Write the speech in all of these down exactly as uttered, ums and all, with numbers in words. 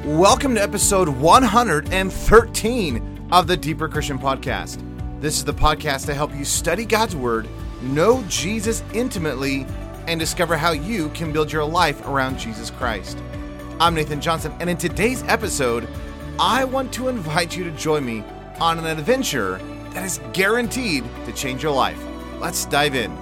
Welcome to episode one hundred thirteen of the Deeper Christian Podcast. This is the podcast to help you study God's Word, know Jesus intimately, and discover how you can build your life around Jesus Christ. I'm Nathan Johnson, and in today's episode, I want to invite you to join me on an adventure that is guaranteed to change your life. Let's dive in.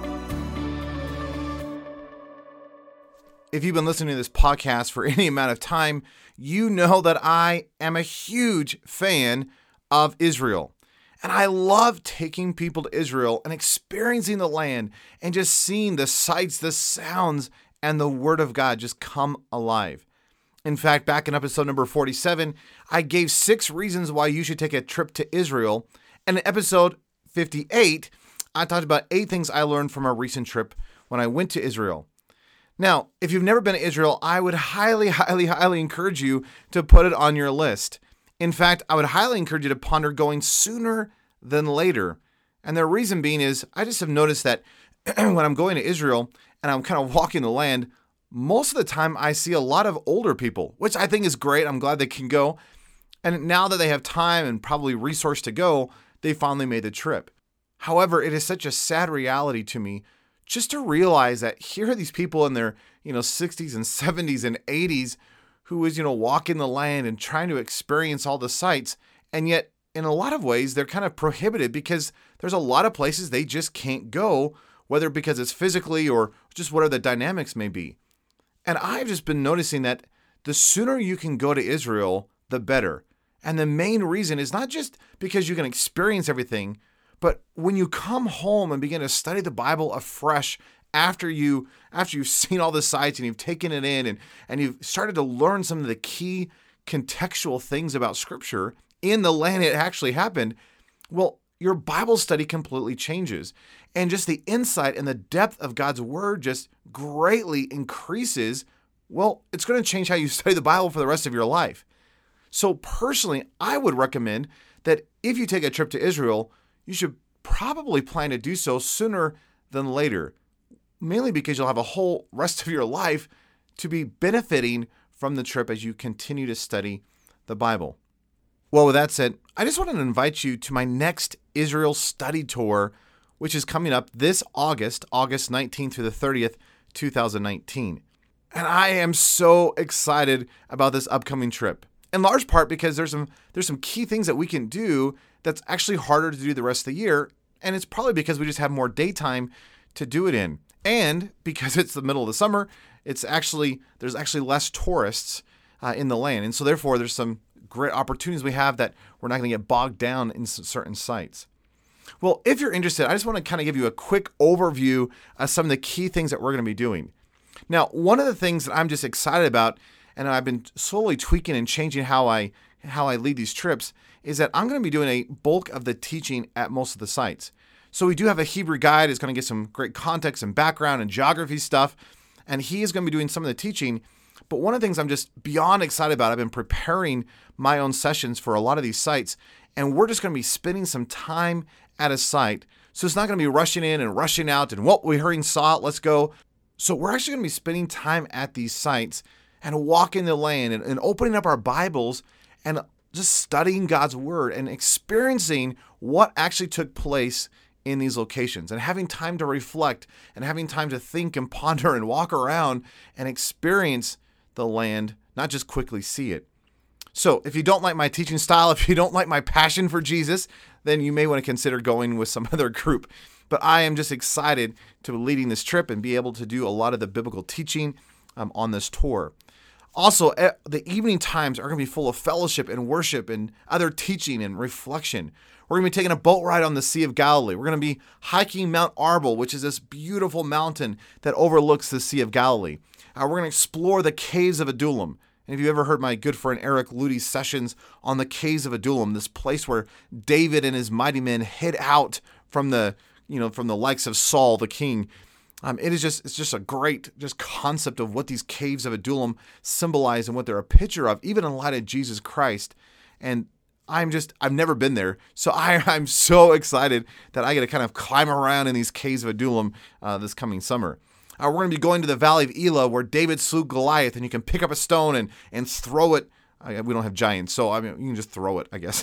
If you've been listening to this podcast for any amount of time, you know that I am a huge fan of Israel. And I love taking people to Israel and experiencing the land and just seeing the sights, the sounds, and the Word of God just come alive. In fact, back in episode number forty-seven, I gave six reasons why you should take a trip to Israel. And in episode fifty-eight, I talked about eight things I learned from a recent trip when I went to Israel. Now, if you've never been to Israel, I would highly, highly, highly encourage you to put it on your list. In fact, I would highly encourage you to ponder going sooner than later. And the reason being is I just have noticed that when I'm going to Israel and I'm kind of walking the land, most of the time I see a lot of older people, which I think is great. I'm glad they can go. And now that they have time and probably resource to go, they finally made the trip. However, it is such a sad reality to me just to realize that here are these people in their, you know, sixties and seventies and eighties who is, you know, walking the land and trying to experience all the sights. And yet, in a lot of ways, they're kind of prohibited because there's a lot of places they just can't go, whether because it's physically or just whatever the dynamics may be. And I've just been noticing that the sooner you can go to Israel, the better. And the main reason is not just because you can experience everything, but when you come home and begin to study the Bible afresh after you after you've seen all the sights and you've taken it in and, and you've started to learn some of the key contextual things about Scripture in the land it actually happened, well, your Bible study completely changes. And just the insight and the depth of God's Word just greatly increases. Well, it's going to change how you study the Bible for the rest of your life. So personally, I would recommend that if you take a trip to Israel, you should probably plan to do so sooner than later, mainly because you'll have a whole rest of your life to be benefiting from the trip as you continue to study the Bible. Well, with that said, I just wanted to invite you to my next Israel study tour, which is coming up this August, August nineteenth through the thirtieth, two thousand nineteen. And I am so excited about this upcoming trip, in large part because there's some there's some key things that we can do that's actually harder to do the rest of the year. And it's probably because we just have more daytime to do it in. And because it's the middle of the summer, it's actually, there's actually less tourists uh, in the land. And so therefore there's some great opportunities we have that we're not going to get bogged down in certain sites. Well, if you're interested, I just want to kind of give you a quick overview of some of the key things that we're going to be doing. Now, one of the things that I'm just excited about, and I've been slowly tweaking and changing how I how I lead these trips, is that I'm going to be doing a bulk of the teaching at most of the sites. So we do have a Hebrew guide who's going to get some great context and background and geography stuff, and he is going to be doing some of the teaching. But one of the things I'm just beyond excited about, I've been preparing my own sessions for a lot of these sites, and we're just going to be spending some time at a site. So it's not going to be rushing in and rushing out and what we heard and saw it, let's go. So we're actually going to be spending time at these sites and walking the land and, and opening up our Bibles and just studying God's Word and experiencing what actually took place in these locations and having time to reflect and having time to think and ponder and walk around and experience the land, not just quickly see it. So if you don't like my teaching style, if you don't like my passion for Jesus, then you may want to consider going with some other group. But I am just excited to be leading this trip and be able to do a lot of the biblical teaching um, on this tour. Also, the evening times are going to be full of fellowship and worship and other teaching and reflection. We're going to be taking a boat ride on the Sea of Galilee. We're going to be hiking Mount Arbel, which is this beautiful mountain that overlooks the Sea of Galilee. Uh, we're going to explore the caves of Adullam. And if you ever heard my good friend Eric Ludy's sessions on the caves of Adullam, this place where David and his mighty men hid out from the, you know, from the likes of Saul, the king, Um, it is just, it's just a great just concept of what these caves of Adullam symbolize and what they're a picture of, even in light of Jesus Christ. And I'm just, I've never been there. So I, I'm so excited that I get to kind of climb around in these caves of Adullam uh, this coming summer. Uh, we're going to be going to the Valley of Elah where David slew Goliath, and you can pick up a stone and, and throw it I, we don't have giants, so I mean, you can just throw it, I guess.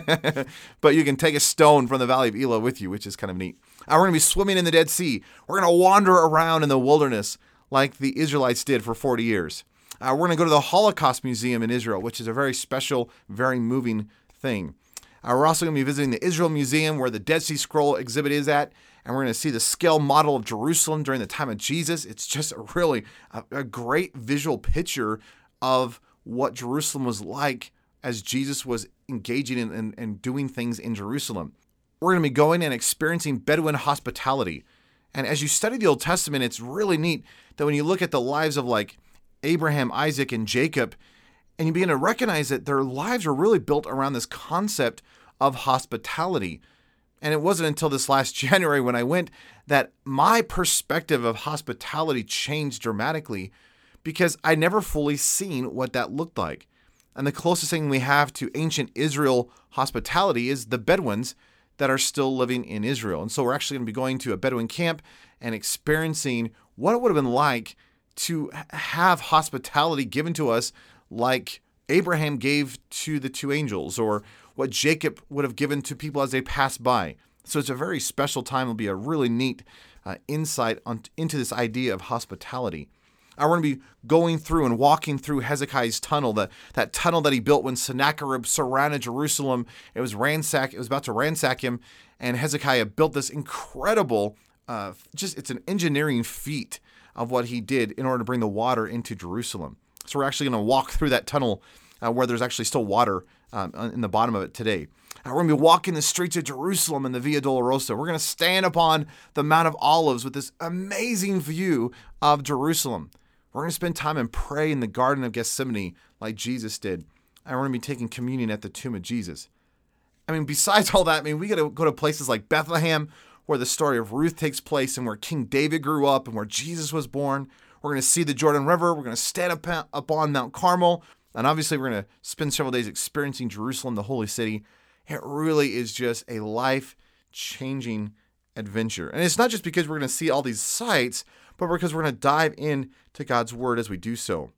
But you can take a stone from the Valley of Elah with you, which is kind of neat. Uh, we're going to be swimming in the Dead Sea. We're going to wander around in the wilderness like the Israelites did for forty years. Uh, we're going to go to the Holocaust Museum in Israel, which is a very special, very moving thing. Uh, we're also going to be visiting the Israel Museum where the Dead Sea Scroll exhibit is at, and we're going to see the scale model of Jerusalem during the time of Jesus. It's just a really a, a great visual picture of what Jerusalem was like as Jesus was engaging in and, and doing things in Jerusalem. We're going to be going and experiencing Bedouin hospitality. And as you study the Old Testament, it's really neat that when you look at the lives of like Abraham, Isaac, and Jacob, and you begin to recognize that their lives are really built around this concept of hospitality. And it wasn't until this last January when I went that my perspective of hospitality changed dramatically, because I never fully seen what that looked like. And the closest thing we have to ancient Israel hospitality is the Bedouins that are still living in Israel. And so we're actually going to be going to a Bedouin camp and experiencing what it would have been like to have hospitality given to us like Abraham gave to the two angels, or what Jacob would have given to people as they passed by. So it's a very special time. It'll be a really neat uh, insight on, into this idea of hospitality. I want to be going through and walking through Hezekiah's tunnel, the, that tunnel that he built when Sennacherib surrounded Jerusalem. It was ransack. It was about to ransack him, and Hezekiah built this incredible, uh, just it's an engineering feat of what he did in order to bring the water into Jerusalem. So we're actually going to walk through that tunnel uh, where there's actually still water um, in the bottom of it today. Uh, we're going to be walking the streets of Jerusalem in the Via Dolorosa. We're going to stand upon the Mount of Olives with this amazing view of Jerusalem. We're going to spend time and pray in the Garden of Gethsemane like Jesus did. And we're going to be taking communion at the tomb of Jesus. I mean, besides all that, I mean, we got to go to places like Bethlehem, where the story of Ruth takes place and where King David grew up and where Jesus was born. We're going to see the Jordan River. We're going to stand up, up on Mount Carmel. And obviously, we're going to spend several days experiencing Jerusalem, the holy city. It really is just a life-changing adventure. And it's not just because we're going to see all these sights, but because we're going to dive into God's Word as we do so.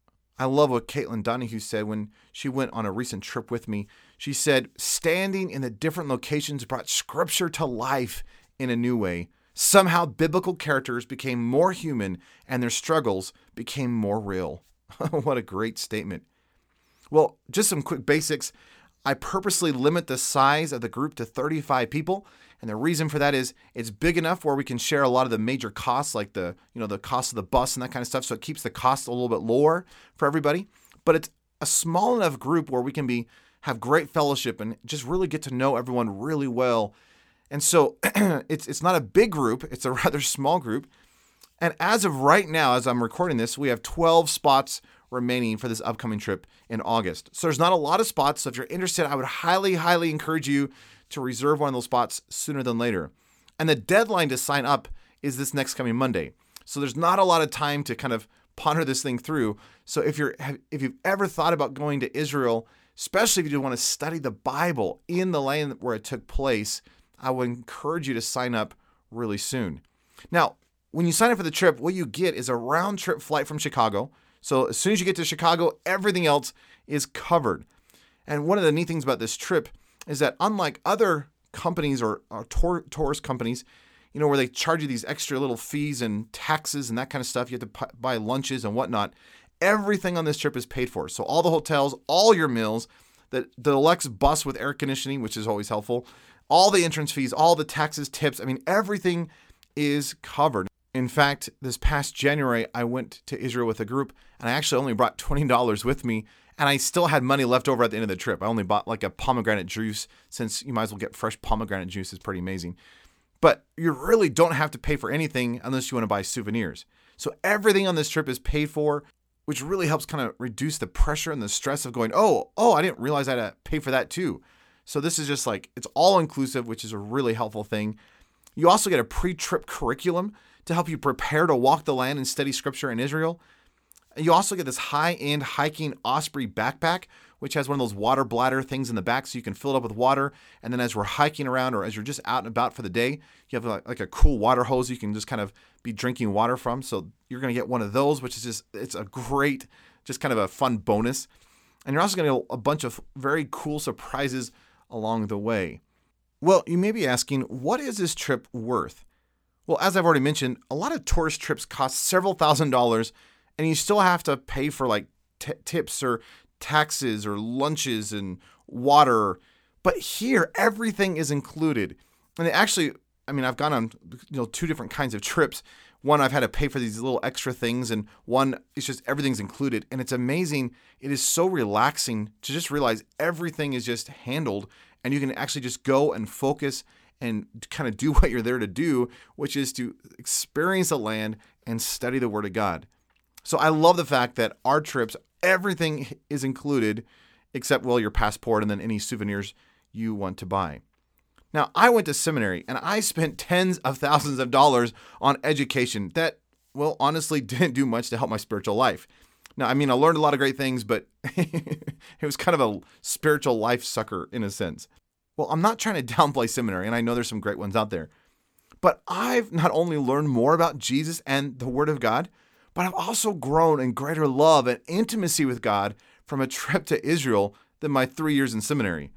I love what Caitlin Donahue said when she went on a recent trip with me. She said, standing in the different locations brought Scripture to life in a new way. Somehow biblical characters became more human and their struggles became more real. What a great statement. Well, just some quick basics. I purposely limit the size of the group to thirty-five people. And the reason for that is it's big enough where we can share a lot of the major costs, like the, you know, the cost of the bus and that kind of stuff. So it keeps the cost a little bit lower for everybody. But it's a small enough group where we can be have great fellowship and just really get to know everyone really well. And so it's it's not a big group. It's a rather small group. And as of right now, as I'm recording this, we have twelve spots remaining for this upcoming trip in August. So there's not a lot of spots. So if you're interested, I would highly, highly encourage you to reserve one of those spots sooner than later. And the deadline to sign up is this next coming Monday. So there's not a lot of time to kind of ponder this thing through. So if you're if you've ever thought about going to Israel, especially if you want to study the Bible in the land where it took place, I would encourage you to sign up really soon. Now, when you sign up for the trip, what you get is a round-trip flight from Chicago. So as soon as you get to Chicago, everything else is covered. And one of the neat things about this trip is that unlike other companies or, or tour, tourist companies, you know, where they charge you these extra little fees and taxes and that kind of stuff, you have to p- buy lunches and whatnot, everything on this trip is paid for. So all the hotels, all your meals, the, the deluxe bus with air conditioning, which is always helpful, all the entrance fees, all the taxes, tips, I mean, everything is covered. In fact, this past January, I went to Israel with a group, and I actually only brought twenty dollars with me, and I still had money left over at the end of the trip. I only bought like a pomegranate juice, since you might as well get fresh pomegranate juice. It's pretty amazing. But you really don't have to pay for anything unless you want to buy souvenirs. So everything on this trip is paid for, which really helps kind of reduce the pressure and the stress of going, oh, oh, I didn't realize I had to pay for that too. So this is just like, it's all inclusive, which is a really helpful thing. You also get a pre-trip curriculum to help you prepare to walk the land and study Scripture in Israel. And you also get this high-end hiking Osprey backpack, which has one of those water bladder things in the back so you can fill it up with water. And then as we're hiking around or as you're just out and about for the day, you have like, like a cool water hose you can just kind of be drinking water from. So you're going to get one of those, which is just, it's a great, just kind of a fun bonus. And you're also going to get a bunch of very cool surprises along the way. Well, you may be asking, what is this trip worth? Well, as I've already mentioned, a lot of tourist trips cost several thousand dollars, and you still have to pay for like t- tips or taxes or lunches and water. But here, everything is included. And it actually, I mean, I've gone on you know two different kinds of trips. One, I've had to pay for these little extra things, and one, it's just everything's included. And it's amazing. It is so relaxing to just realize everything is just handled, and you can actually just go and focus and kind of do what you're there to do, which is to experience the land and study the Word of God. So I love the fact that our trips, everything is included except, well, your passport and then any souvenirs you want to buy. Now, I went to seminary and I spent tens of thousands of dollars on education that, well, honestly didn't do much to help my spiritual life. Now, I mean, I learned a lot of great things, but it was kind of a spiritual life sucker in a sense. Well, I'm not trying to downplay seminary, and I know there's some great ones out there, but I've not only learned more about Jesus and the Word of God, but I've also grown in greater love and intimacy with God from a trip to Israel than my three years in seminary.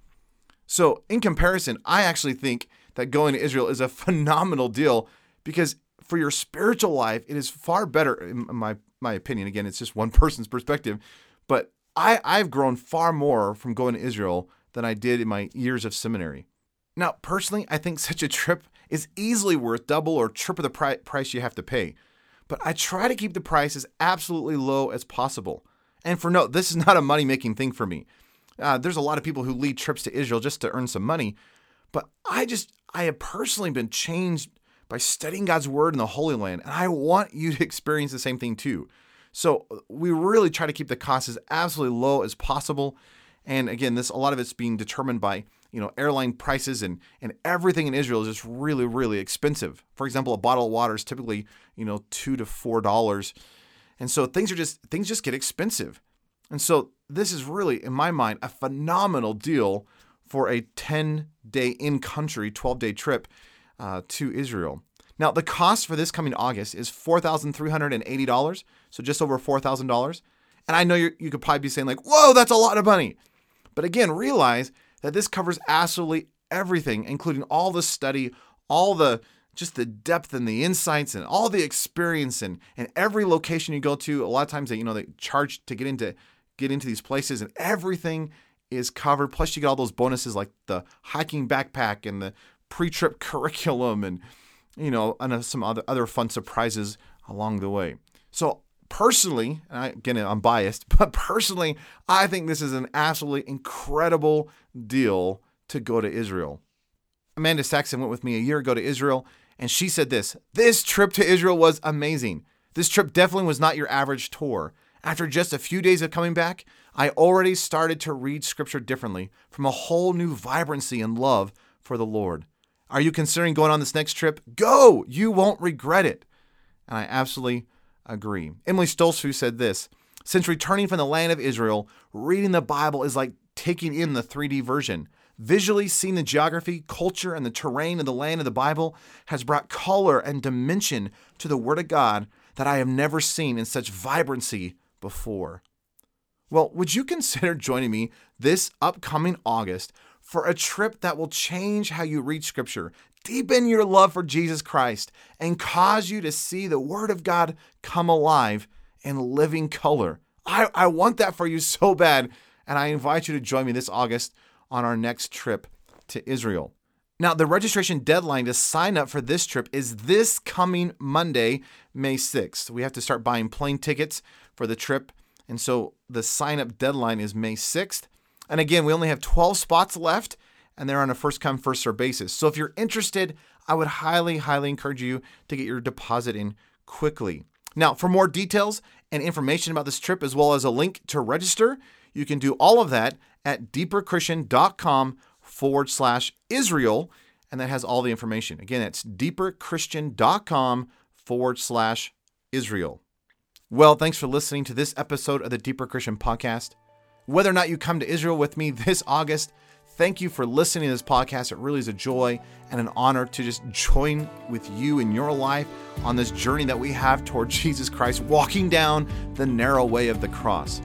So in comparison, I actually think that going to Israel is a phenomenal deal because for your spiritual life, it is far better, in my, my opinion. Again, it's just one person's perspective, but I, I've grown far more from going to Israel than I did in my years of seminary. Now, personally, I think such a trip is easily worth double or triple the pri- price you have to pay, but I try to keep the price as absolutely low as possible. And for note, this is not a money-making thing for me. Uh, there's a lot of people who lead trips to Israel just to earn some money, but I just, I have personally been changed by studying God's Word in the Holy Land, and I want you to experience the same thing too. So we really try to keep the costs as absolutely low as possible. And again, this a lot of it's being determined by you know airline prices, and and everything in Israel is just really, really expensive. For example, a bottle of water is typically you know two to four dollars, and so things are just things just get expensive. And so this is really, in my mind, a phenomenal deal for a ten-day in-country, twelve-day trip uh, to Israel. Now, the cost for this coming August is four thousand three hundred eighty dollars, so just over four thousand dollars. And I know you're, you could probably be saying like, whoa, that's a lot of money. But again, realize that this covers absolutely everything, including all the study, all the just the depth and the insights and all the experience, and, and every location you go to. A lot of times they, you know, they charge to get into get into these places, and everything is covered. Plus you get all those bonuses like the hiking backpack and the pre-trip curriculum, and you know, and some other, other fun surprises along the way. So personally, and I, again, I'm biased, but personally, I think this is an absolutely incredible deal to go to Israel. Amanda Saxon went with me a year ago to Israel, and she said this, this trip to Israel was amazing. This trip definitely was not your average tour. After just a few days of coming back, I already started to read Scripture differently from a whole new vibrancy and love for the Lord. Are you considering going on this next trip? Go! You won't regret it. And I absolutely agree. Emily Stoltzfus said this, since returning from the land of Israel, reading the Bible is like taking in the three D version. Visually seeing the geography, culture, and the terrain of the land of the Bible has brought color and dimension to the Word of God that I have never seen in such vibrancy before. Well, would you consider joining me this upcoming August for a trip that will change how you read Scripture, deepen your love for Jesus Christ, and cause you to see the Word of God come alive in living color? I, I want that for you so bad, and I invite you to join me this August on our next trip to Israel. Now, the registration deadline to sign up for this trip is this coming Monday, May sixth. We have to start buying plane tickets for the trip, and so the sign-up deadline is May sixth. And again, we only have twelve spots left, and they're on a first-come, first-served basis. So if you're interested, I would highly, highly encourage you to get your deposit in quickly. Now, for more details and information about this trip, as well as a link to register, you can do all of that at deeperchristian.com forward slash Israel, and that has all the information. Again, that's deeperchristian.com forward slash Israel. Well, thanks for listening to this episode of the Deeper Christian Podcast. Whether or not you come to Israel with me this August, thank you for listening to this podcast. It really is a joy and an honor to just join with you in your life on this journey that we have toward Jesus Christ, walking down the narrow way of the cross.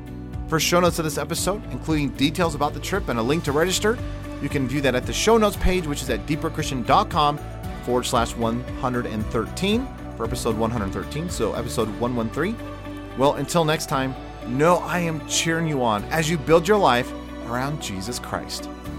For show notes of this episode, including details about the trip and a link to register, you can view that at the show notes page, which is at deeperchristian.com forward slash 113 for episode one thirteen, so episode one thirteen. Well, until next time, know I am cheering you on as you build your life around Jesus Christ.